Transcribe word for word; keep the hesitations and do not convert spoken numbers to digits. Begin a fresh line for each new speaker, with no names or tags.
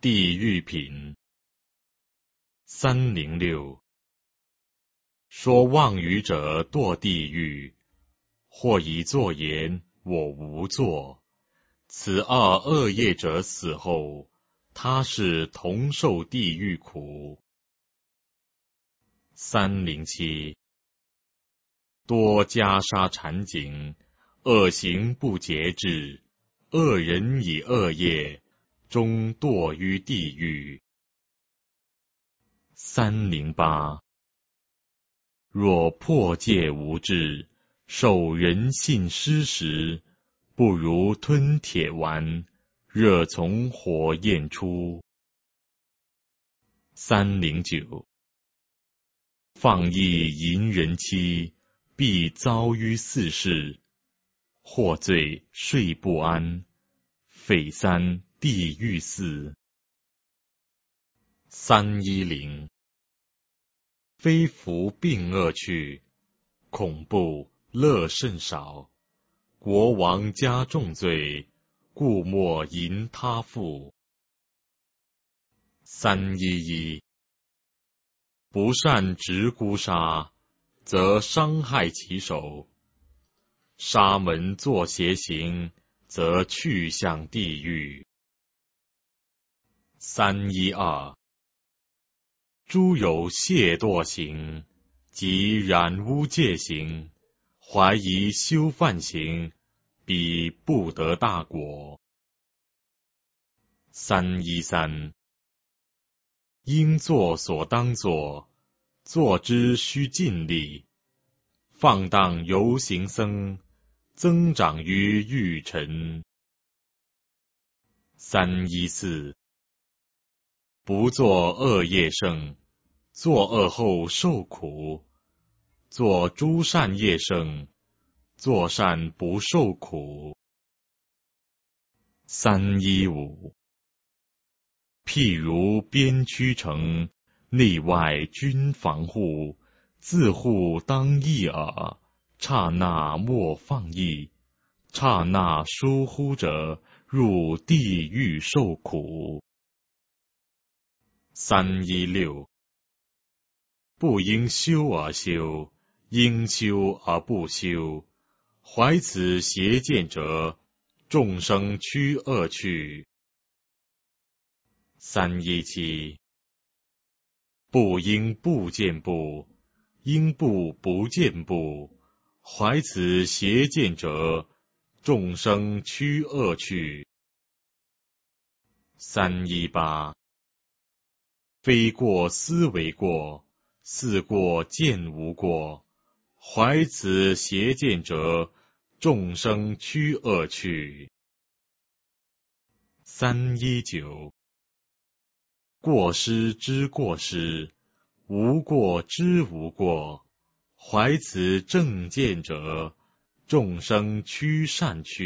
地狱品。三零六。说妄语者堕地狱，或以作言我无作，此二恶业者死后，他是同受地狱苦。三零七。多袈裟缠颈，恶行不节制，恶人以恶业，终堕于地狱。三零八。若破戒无智，受人信施食，不如吞铁丸，热从火焰出。三零九。放逸淫人妻，必遭于四事，获罪睡不安，匪三地狱四。三一零。非服病恶去，恐怖乐甚少，国王加重罪，故莫淫他妇。三一一。不善执孤杀，则伤害其手；沙门作邪行，则去向地狱。三一二。诸有懈惰行，及染污戒行，怀疑修犯行，彼不得大果。三一三。应作所当作，作之须尽力，放荡游行僧，增长于欲尘。三一四。不作恶业圣，作恶后受苦；作诸善业圣，作善不受苦。三一五。譬如边区城，内外均防护，自护当一耳，刹那莫放逸，刹那疏忽者，入地狱受苦。三一六。不应修而修，应修而不修，怀此邪见者，众生趋恶趣。三一七。不应不见不，应不不见不，怀此邪见者，众生趋恶趣。三一八。非过思为过，似过见无过，怀此邪见者，众生趋恶趣。三一九。过失知过失，无过知无过，怀此正见者，众生趋善趣。